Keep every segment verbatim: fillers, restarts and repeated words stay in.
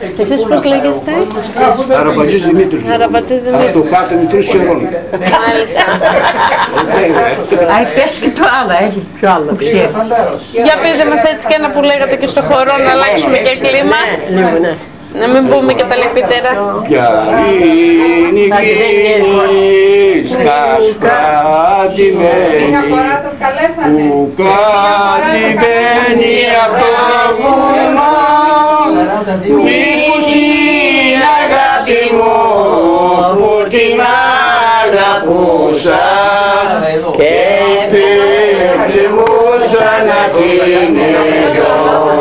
Εσείς πώς λέγεστε? Αραμπατζής Δημήτρης. Αραμπατζής Δημήτρης. Από το κάτω μικρούς χερών. Μάλιστα. Αϊ, πες και το άλλο, έτσι πιο άλλο. Για πείτε μας έτσι και ένα που λέγατε και στο χορό να αλλάξουμε και κλίμα. Λίγο, ναι. Να μην πούμε και τα λεπίτερα. Ποια είναι η κλίνη στα σπρατημένη που κατημένη απ' το βουνό, μήπως είναι αγάπη μου που την αγαπούσα και επιθυμούσα να την δω.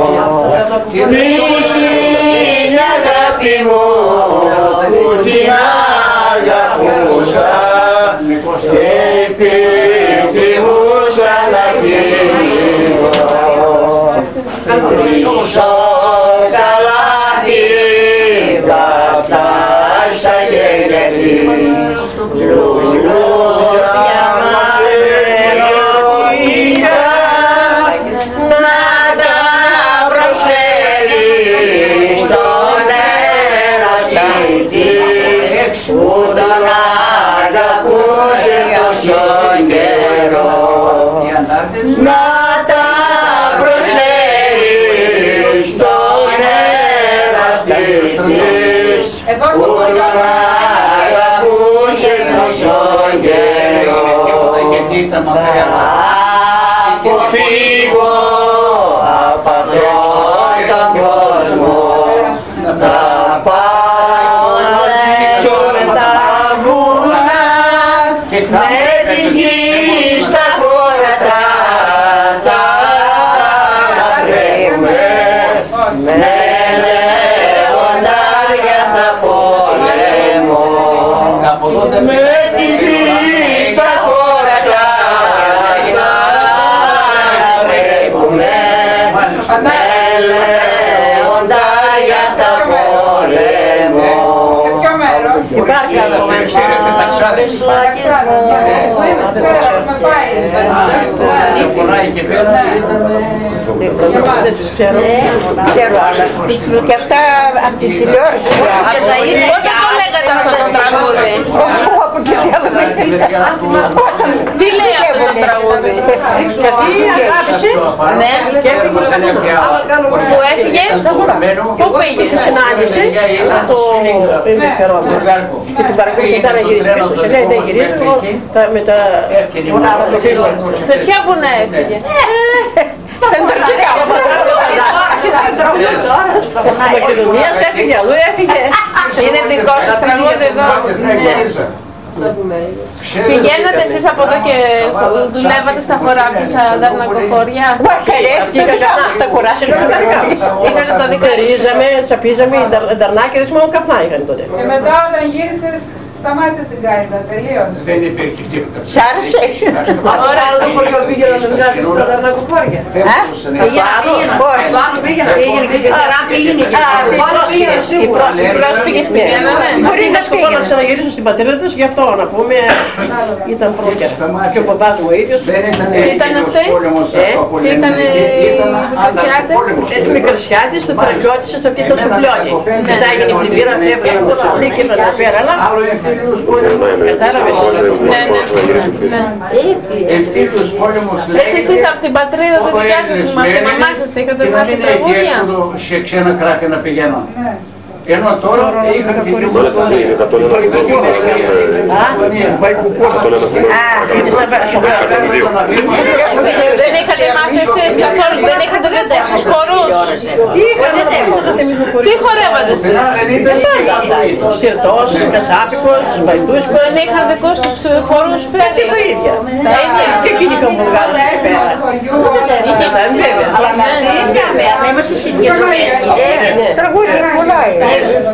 Μήπως είναι αγάπη μου που την αγαπούσα και επιθυμούσα να την δω. Στο καλάθι μπροστά στα γέλια λουλούδια μαγειρονικά να τα προσφέρει στον εραστή που τον αγαπούσε τόσο καιρό. Να τα προσφέρει στον εραστή που τον αγαπούσε τόσο καιρό. Θα αποφύγω απ' αυτόν τον κόσμο, θα πάω σε τα βουνά με της γης τα χώρατα θα τρέχουμε, με λεοντάρια θα πολεμώ, με της γης τα χώρατα θα τρέχουμε, με λεοντάρια θα πολεμώ. Υπάρχει άλλο δεν τους ξέρω, ξέρω άλλα. Και αυτά από την τηλεόραση. Πότε το λέγατε αυτό το τραγούδι? Από την τηλεόραση. Τι λέει αυτό το τραγούδι? Και αυτή αγάπησε. Ναι. Που έφυγε? Πού πήγε? Συνάντησε το ενδιαφερόμενο. Και την παρακολουθήτα να γυρίσει πίσω. Και λέει δεν γυρίζει με τα βουνά από πίσω. Σε ποια βουνά έφυγε? Στα Ενταρτσικά. Στη Μακεδονία έφυγε, αλλού έφυγε. Είναι δικό σας τραγούδι εδώ? Πηγαίνατε εσείς από εδώ και δουλεύατε στα χωράφια, στα δαρνακοχώρια? Όχι, στα χωράφια ήταν τα δικά μας. Είχατε το δικό σας? Ρίζαμε, τσαπίζαμε, δαρνάκιδες μόνο καπνά είχαν τότε. Και μετά όταν γύρισες σταμάτησε την κάιντα, τελείωσε. Δεν υπήρχε τίποτα. Σ' άρεσε? Ωραία, το χωριό πήγαινε να βγάλει στα δαρνακοχώρια. Πάνω πήγαινε, πήγαινε και πήγαινε. Οι πρόσφυγες πηγαίνανε? Μπορεί να σκοπό να ξαναγυρίσουν στην πατρίδα τους, γι' αυτό να πούμε ήταν πρόκειρα. Και ο παπάς μου ο ίδιος. Τι ήταν αυτοί? Τι ήταν οι Μικρασιάτες? Μικρασιάτες, το Θρακιώτης, αυτό ήταν στο Πλιώτη. Μετά έγινε η πλημμύρα, έφερε από το Σοφλή και έφερε πέρα, αλλά κατάλαβες. Ναι, ναι. Έτσι εσείς από την πατρίδα του δικιά σας, με τη μαμά σας είχατε μάθει τραγούδια? Σε ξένα κράτη να πηγαίνω. Ενώ τώρα είχαν και την Δεν είχατε μάθει εσείς καθόλου, δεν είχατε δικούς σας χορούς? Τι χορεύατε εσείς? Σιρτός, Κασάπικος, Βαϊτούσκος. Δεν είχαν δικούς τους χορούς φέρει? Τα ίδια. Τα ίδια. Και εκείνοι είχαν Βουλγάρους εκεί πέρα. Είχε τα βέβαια. Αλλά είμαστε συγκεντρωμένοι. Τραγούδια πολλά είναι.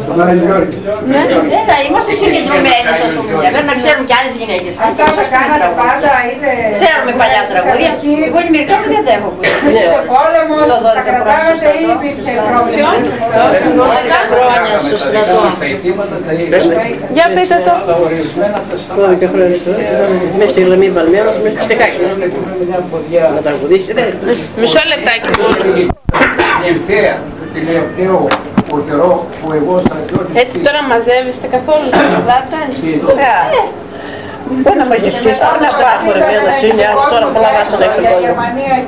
Ναι, είμαστε συγκεντρωμένοι, ας πούμε. Για να ξέρουμε κι άλλες γυναίκες. Αυτά τα κάνατε πάντα, είναι... Ξέρουμε παλιά τραγούδια. Εγώ μερικά δεν τα έχω ακούσει. Είτε πόλεμος, τα κρατάγατε ή υπήρξε πρόβλημα? Χρόνια στο στρατό. Για πείτε το. δώδεκα χρόνια τώρα. Μέσα στη γραμμή βαλμένος, μέσα στη δεκάκι. Να τραγουδήσει. Μισό λεπτάκι. Τελευταίο από καιρό που εγώ στρατιώτης... Έτσι τώρα μαζεύεστε καθόλου, συναντάτε? Μπορεί να μαζευτείς, όλα πάθωρε με ένα σύνια, τώρα πολλά βάσανα έξω τον κόσμο.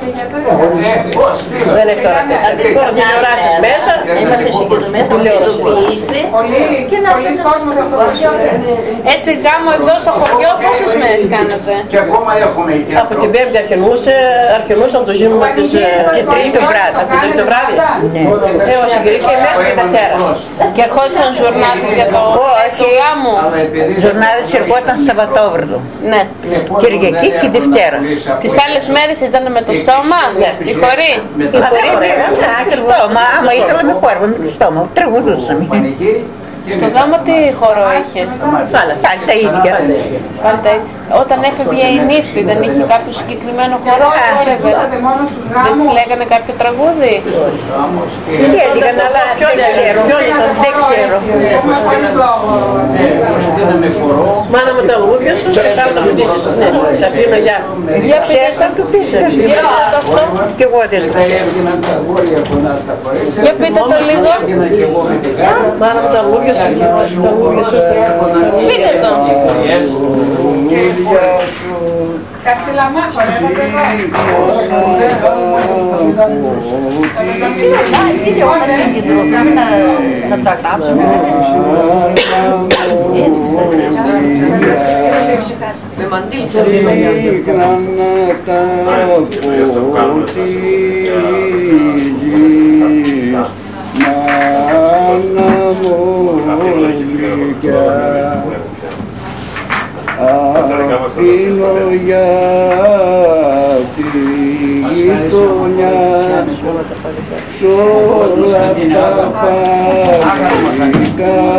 Δεν έχει τώρα τέτοια. Τώρα τηλεοράσεις μέσα, είμαστε συγκεντρωμένοι, να μας ειδοποιήσετε και να σας Έτσι γάμο εδώ στο χωριό πόσες μέρες κάνατε? Και ακόμα έχουμε εκεί. από την Πέμπτη αρχινούσε, αρχινούσαν το ζήμημα της Τρίτη το βράδυ, από την Τρίτη το βράδυ. Έως η Κυριακή μέχρι και Δευτέρα. Και ερχόντουσαν ζουρνάτες για το γάμο? Ζουρνάδες ερχόταν Σαββατόβραδο. Ναι. Κυριακή και Δευτέρα. Τις άλλες μέρες ήταν με το στόμα, η χωρή? Η χωρή με το στόμα, άμα ήθελα με χόρβο με το στόμα, τραγουδούσαμε. Στο γάμο τι χώρο είχε? Πάλι τα ίδια. Πάλι τα ίδια. Όταν έφευγε η νύφη δεν είχε κάποιο συγκεκριμένο χώρο που έλεγε? Δεν της λέγανε κάποιο τραγούδι? Τι έλεγαν, αλλά ποιο δεν ξέρω, ποιο ήταν, δεν ξέρω. Μάνα με τα λούδια σου, θα τα βουτήσεις. Ναι, θα πίνω για. Για πείτε Θα του πεις, το αυτό. κι εγώ δεν ξέρω. Για πείτε το λίγο. Μάνα με τα λούδια σου, τα λούδια σου. Πείτε το. Κασιλαμά, χορεύατε εδώ. είναι όλα συγκεντρώ, πρέπει να τα γράψουμε. Έτσι με μαντήλ. Αφήνω για τη γειτονιά σ' όλα τα παλικά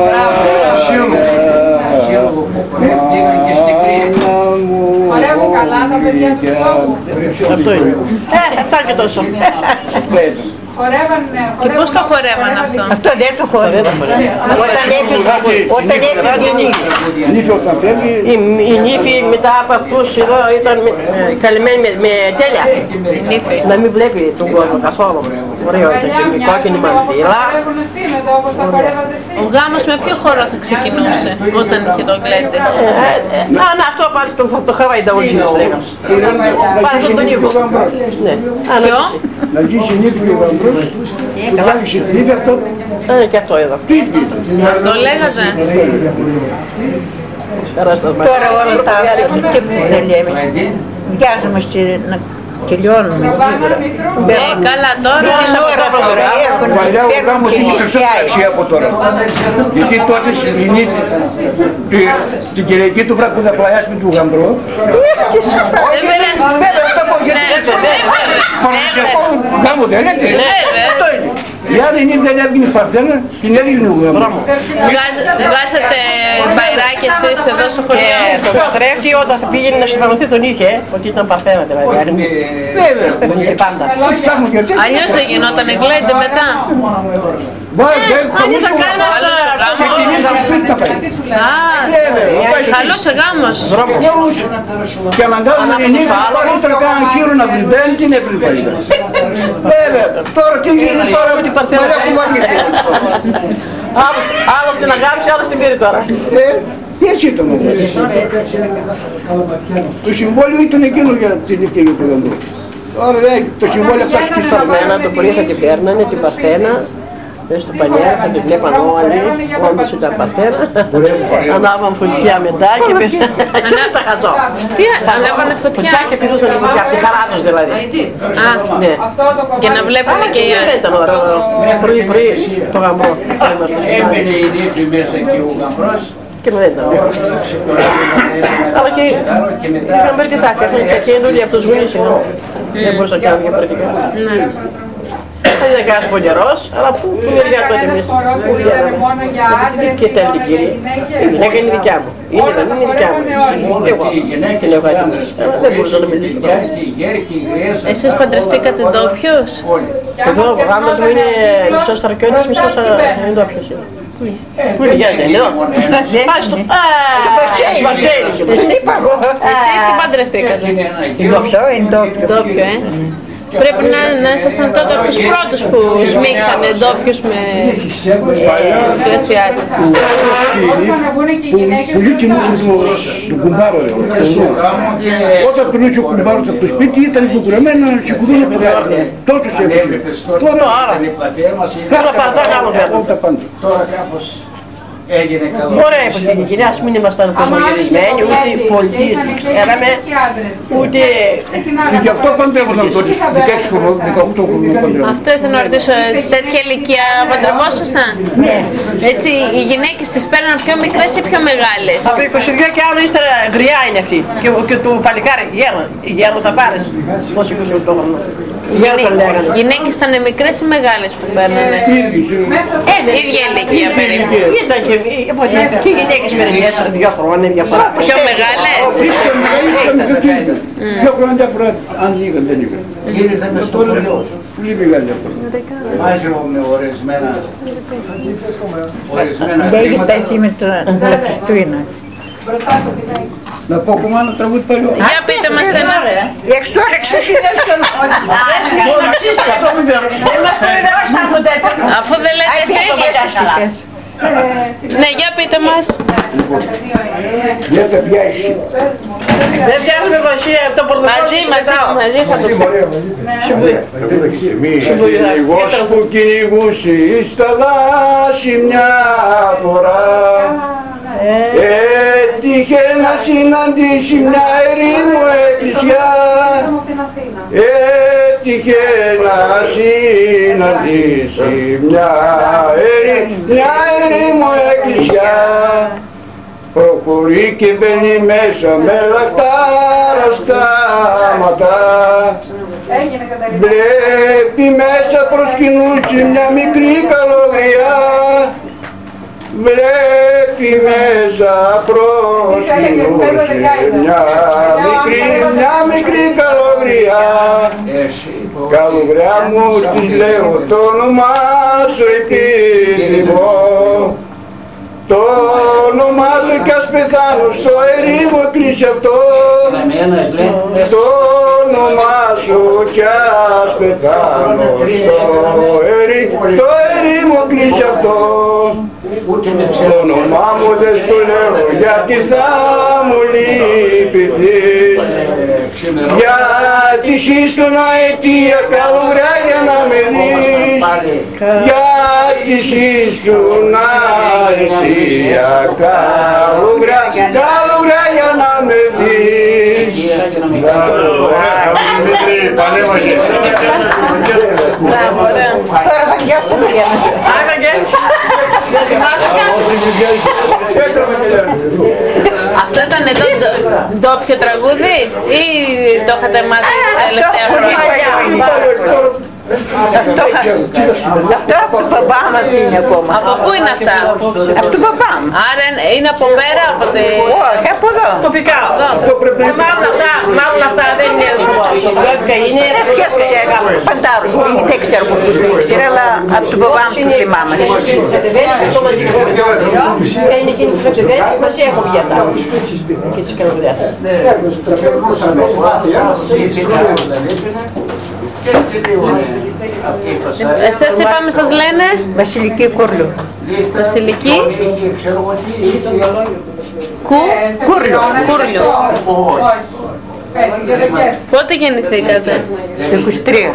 Χορεύουν καλά τα παιδιά του λόγου. Αυτό είναι. Ε, αυτά και τόσο. Χορεύαν, Και πώς το χορεύαν αυτό? Αυτό δεν το χορεύω. Όταν έφυγε η νύφη. Νύφη όταν φεύγει. Η νύφη μετά από αυτούς εδώ ήταν καλυμμένη με τέλεια. Η νύφη. Να μην βλέπει τον κόσμο καθόλου. Ωραίο ήταν και με κόκκινη μαντήλα. χορεύουν αυτοί μετά όπως τα χορεύατε εσείς. Ο γάμος με ποιο χώρο θα ξεκινούσε όταν είχε τον γκλέντε? Να, να, αυτό πάλι το Χαβάι τα ούλτινα λέγαμε. Πάλι στον τον Νίκο. Ναι. Ποιο? Να ζήσει η νύφη και ο γαμπρός. Να βάλεις η νύφη αυτό. Ε, και αυτό εδώ. Αυτό λέγατε? Τώρα όλα τα και που δεν λέμε. Βιάζομαστε να τελειώνουμε γρήγορα. Ε, καλά τώρα. Παλιά ο γάμος είχε περισσότερη αξία από τώρα. Γιατί τότε η νύφη την Κυριακή του βράδυ που θα πλαγιάσουμε του γαμπρό. Δεν Βέβαια, αυτό πω γιατί γάμο δεν είναι. Αυτό είναι. Η άλλη νύφη δεν έβγαινε παρθένα, την έδινε ο γαμπρό. Βγάζετε μπαϊράκι εσείς εδώ στο χωριό? Το καθρέφτη όταν θα πήγαινε να συμπαρρωθεί τον είχε, ότι ήταν παρθένα δηλαδή. Βέβαια. Τον είχε πάντα. Αλλιώς δεν γινόταν γκλέντε μετά? Αν ήταν κανένας Και κυρίως στο σπίτι τα πάει. Α, καλός ο γάμος. Και αναγκάζουν οι νύφοι τώρα ήθελα κάναν χείρο να βρει, δεν την έβρει παλιά. Βέβαια, τώρα τι γίνεται τώρα με την παρθένα που βαρνείται. Άλλος την αγάπησε, άλλος την πήρε τώρα. Έτσι ήταν όμως. Το συμβόλαιο ήταν εκείνο για την ευκαιρία του γαμπρού. Τώρα δεν το συμβόλαιο φτάσει και στα Παρθένα, το πρωί θα την παίρνανε την παρθένα. Μέσα στο πανιέρ θα την βλέπαν όλοι, όντως ήταν παρθένα. Ανάβαν φωτιά μετά και πέσανε τα χαζό. Τι ανέβανε φωτιά? Φωτιά και πηδούσαν λίγο από τη χαρά τους δηλαδή. Α, Ναι. για να βλέπουν και οι Δεν άλλοι. ήταν ωραίο, πρωί πρωί το γαμπρό. Έμπαινε η νύφη μέσα και ο γαμπρός. Και δεν ήταν ωραίο. Αλλά και είχαν περκετά, και η δουλειά από τους γονείς είχαν. Δεν μπορούσαν να κάνουν διαφορετικά. Δεν ήταν κανένας πονιερός, αλλά πού μεριά τότε εμείς, πού βγαίναμε. Και τέλει κύριε, η γυναίκα είναι δικιά μου. Είναι, δεν είναι δικιά μου. Εγώ την έχω έτοιμη. Δεν μπορούσα να μιλήσω. Εσείς παντρευτήκατε ντόπιους? Εδώ ο γάμος μου είναι μισός Σταρκιώτης, μισός ντόπιος είναι. Πού είναι, γιατί είναι εδώ. Πάει στο Βαξέινι. Εσύ είπα εγώ. Εσείς τι παντρευτήκατε? Ντόπιο, είναι ντόπιο. Ντόπιο, ε. Πρέπει να, να ήσασταν τότε από τους πρώτους που σμίξανε ντόπιους με εκκλησιάτες. Πολύ κοιμούσαν τον κουμπάρο. Όταν περνούσε ο κουμπάρος από το σπίτι ήταν υποκουρεμένοι να σηκωθούν από το κάτω. Τόσο σε έπαιζε. Τώρα άρα. Καλά πάντα κάνουμε. Τώρα κάπως έγινε καλό. Ωραία εποχή, ας μην ήμασταν κοσμογυρισμένοι, ούτε πολιτείες δεν ξέραμε, ούτε... Γι' αυτό παντρεύονταν τότε στους δεκαέξι χρονών, δεκαοκτώ χρονών. Αυτό ήθελα να ρωτήσω, τέτοια ηλικία παντρευόσασταν? Ναι. Έτσι, οι γυναίκες τις παίρναν πιο μικρές ή πιο μεγάλες? Από είκοσι δύο και άλλο ύστερα γριά είναι αυτή. Και, και του παλικάρι, γέρνα, γέρνα θα πάρεις. Πώς είκοσι οκτώ χρονών. Οι γυναίκες ήταν μικρές ή μεγάλες που παίρνανε? Ε, ίδια ηλικία περίπου. Ήταν και, και οι γυναίκες μερικές δύο χρόνια διαφορά. Πιο μεγάλες? Δύο χρόνια διαφορά, αν είχαν δεν είχαν. Γύριζε με στο χωριό. Πολύ μεγάλη διαφορά. Μάζευαμε ορισμένα, ορισμένα Λέγεται χρήματα. τα χείμετρα τα Χριστούγεννα. Να πω ακόμα ένα τραγούδι παλιό. Για πείτε μας ένα. Η εξόρυξη είναι στον όνει. Αφού δεν λέτε εσείς. Ναι, για πείτε μας. Δεν τα πιάσει. Δεν πιάσουμε εγώ εσύ το πορτοκάλι. Μαζί, μαζί, μαζί θα το πω. Εμείς κυνηγός που κυνηγούσε στα δάση μια φορά, έτυχε να συναντήσει μια ερήμο εκκλησιά, έτυχε να συναντήσει μια ερήμο εκκλησιά. Προχωρεί και μπαίνει μέσα με λαχτάρα στάματα. Βλέπει μέσα προσκυνούσε μια μικρή καλογριά. Βλέπει μέσα προσκυνούσε μια μικρή, μια μικρή καλογριά. Καλογριά μου της λέω το όνομά σου επίδημο. Το όνομά σου κι ας πεθάνω στο ερήμο κλείσει αυτό. Το όνομά σου κι ας πεθάνω στο ερήμο κλείσει αυτό. Το όνομά μου δεν στο λέω γιατί θα μου λυπηθείς, γιατί εσύ στον αετία καλογριά για να με δεις, γιατί εσύ στον αετία καλογριά, καλογριά για να με δεις. Τώρα βαγιάστε παιδιά. Άγαγε. Αυτό ήταν το ντόπιο τραγούδι ή το είχατε μάθει τα τελευταία χρόνια? Αυτό από τον παπά μας είναι ακόμα. Από πού είναι αυτά? Από τον παπά μου. Άρα είναι από πέρα, από τη... Όχι, από εδώ. Τοπικά. Μάλλον αυτά, μάλλον αυτά δεν είναι τοπικά, είναι... Ποιος ξέρει, παντάρους, δεν ξέρω που το ήξερε, αλλά από τον παπά μου το θυμάμαι. Είναι εκείνη που κατεβαίνει, μας έχω βγει αυτά. Και τις καλογριάς. Εσές είπαμε σας λένε? Βασιλική Κούρλου. Βασιλική Κου... Κούρλου. Κούρλου. Πότε γεννηθήκατε? Το είκοσι τρία.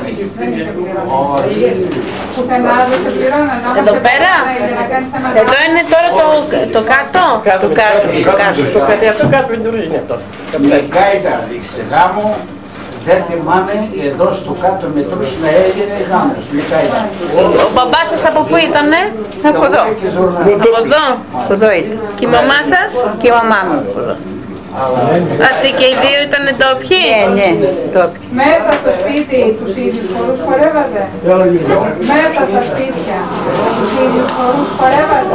Εδώ πέρα? Εδώ είναι τώρα το, το κάτω? Το κάτω, το κάτω, το κάτω, αυτό κάτω είναι αυτό. Λεκάιτα δείξε γάμο, δεν θυμάμαι εδώ στο κάτω μετρούς να έγινε γάμος. Λεκάιτα. Ο μπαμπάς σας από πού ήτανε? Από εδώ. Από εδώ? Από εδώ ήταν. Και η μαμά σας? Και η μαμά μου από εδώ. Αυτοί και οι δύο ήταν ντόπιοι? Ναι, ναι, ντόπιοι. Μέσα στο σπίτι τους ίδιους χορούς χορεύατε? Μέσα στα σπίτια τους ίδιους χορούς χορεύατε?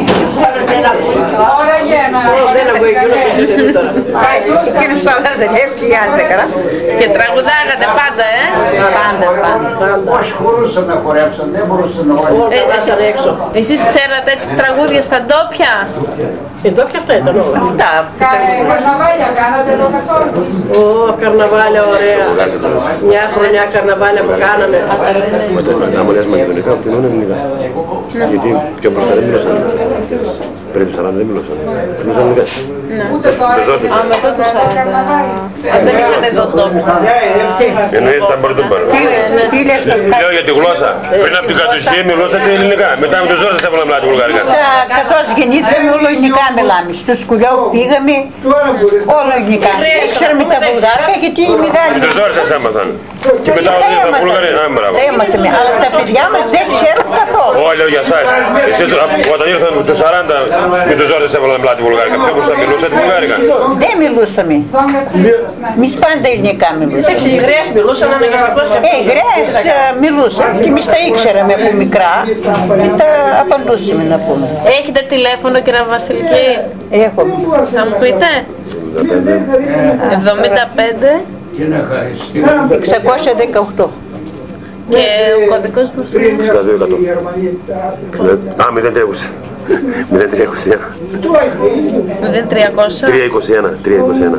Ωραία γένα. Δεν έχω εκείνο τώρα. Κύριος Παλάδε, έτσι η άλλη καλά. Και τραγουδάγατε πάντα, ε? Πάντα, πάντα. Πώς χωρούσαν να χορέψαν, δεν μπορούσαν να χορέψουν. Ε, εσείς ξέρατε έτσι τραγούδια στα ντόπια? Εδώ και αυτά ήταν όλα. Αυτά. Καρναβάλια κάνατε εδώ καθόλου? Ω, καρναβάλια ωραία. Μια χρονιά καρναβάλια που κάναμε. Άμα λες μακεδονικά, από την ώρα ελληνικά. Γιατί πιο μπροστά δεν μιλούσαν. Πριν του σαράντα δεν μιλούσαν. Μιλούσαν ελληνικά. Ούτε τώρα. Α, μετά το σαράντα. Αν δεν είχαν εδώ τόπο. Εννοείς τα πρωτοπάρα. Λέω για τη γλώσσα. Πριν από την κατοχή μιλούσατε ελληνικά. Μετά με τους όρους έβαλα μιλάτε τη βουλγαρικά. Καθώς γεννήθηκαμε όλο ελληνικά μιλάμε. Στο σκουλιό που πήγαμε όλο ελληνικά. Δεν ξέραμε τα βουλγάρικα γιατί οι μεγάλοι... Τους όρους σας έμαθαν. Και μετά ότι ήρθαν βουλγαροί. Έμαθαμε, αλλά τα παιδιά μας δεν ξέρουν καθόλου. Όχι, λέω για εσάς. Εσείς όταν ήρθαν το σαράντα με τους όρους έβαλα μιλάτε τη βουλγαρικά. Ποιο μπορούσα να μιλούσατε βουλγάρικα? Δεν μιλούσαμε. Εμείς πάντα ελληνικά μιλούσαμε. Οι γρές μιλούσαν αναγκαστικά. Ε, οι γρές μιλούσαν και εμείς τα ήξεραμε από μικρά και τα απαντούσαμε να πούμε. Έχετε τηλέφωνο, κυρία Βασιλική? Έχουμε. Θα μου πείτε? εβδομήντα πέντε εξακόσια δεκαοκτώ. και ο κωδικός μας? εξήντα δύο εκατό. Α, μηδέν τρία είκοσι. μηδέν τρία είκοσι ένα. μηδέν τριακόσια. τρία είκοσι ένα. τρία είκοσι ένα.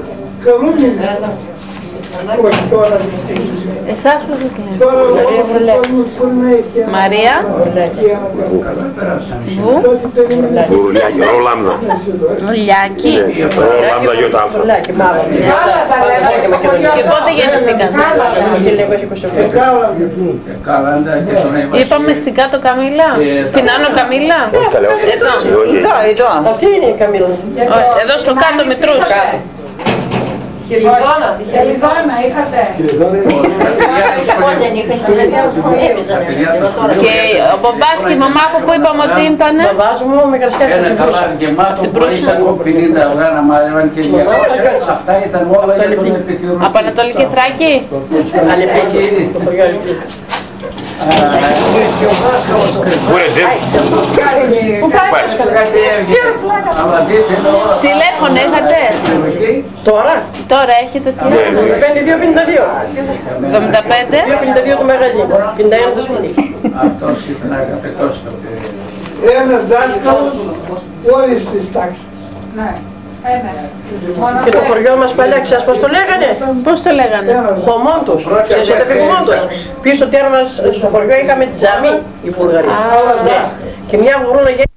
Εσάς πώς σας λένε? Μαρία Βου Βουρουλιάκη, Ρολάμδα. Μουλιάκη. Ρολάμδα γιώτα αλφα. Και πότε γεννηθήκατε? Είπαμε στην κάτω Καμίλα? Στην άνω Καμίλα? Εδώ. Εδώ, εδώ. Αυτή είναι η Καμίλα. Εδώ στο κάτω Μητρούς. Χελιδόνα, τη Χελιδόνα είχατε? Πώς δεν είχαν, έπαιζαν εδώ τώρα. Και ο μπαμπάς και η μαμά που είπαμε ότι ήτανε? Μπαμπάς μου με κρασκιάζει Ένα την καλά Προύσα. γεμάτο που ήσαν πενήντα αυγά να μάζευαν και διακόσια. Αυτά ήταν όλα για τον επιθυμητή. Από Ανατολική Θράκη? Αλεπίκη, το χωριό Αλεπίκη. Πού είναι τζιμ? Πού πάει? Τηλέφωνο είχατε? Τώρα, Τώρα έχετε τηλέφωνο? πενήντα δύο πενήντα δύο. εβδομήντα πέντε δύο πενήντα δύο το μαγαζί, πενήντα ένα το σπίτι. Αυτός ήταν αγαπητός το παιδί. Ένας δάσκαλος όλες τις τάξεις. Ναι. Ένα. Και το χωριό μας παλιά, ξέρεις πώς το λέγανε? Πώς το λέγανε? Χωμόντος, ξέρεις γιατί Χωμόντος. Πίσω τέρμα στο χωριό είχαμε τη Τζαμί, οι Βουλγαροί. Ναι. Και μια βουρούνα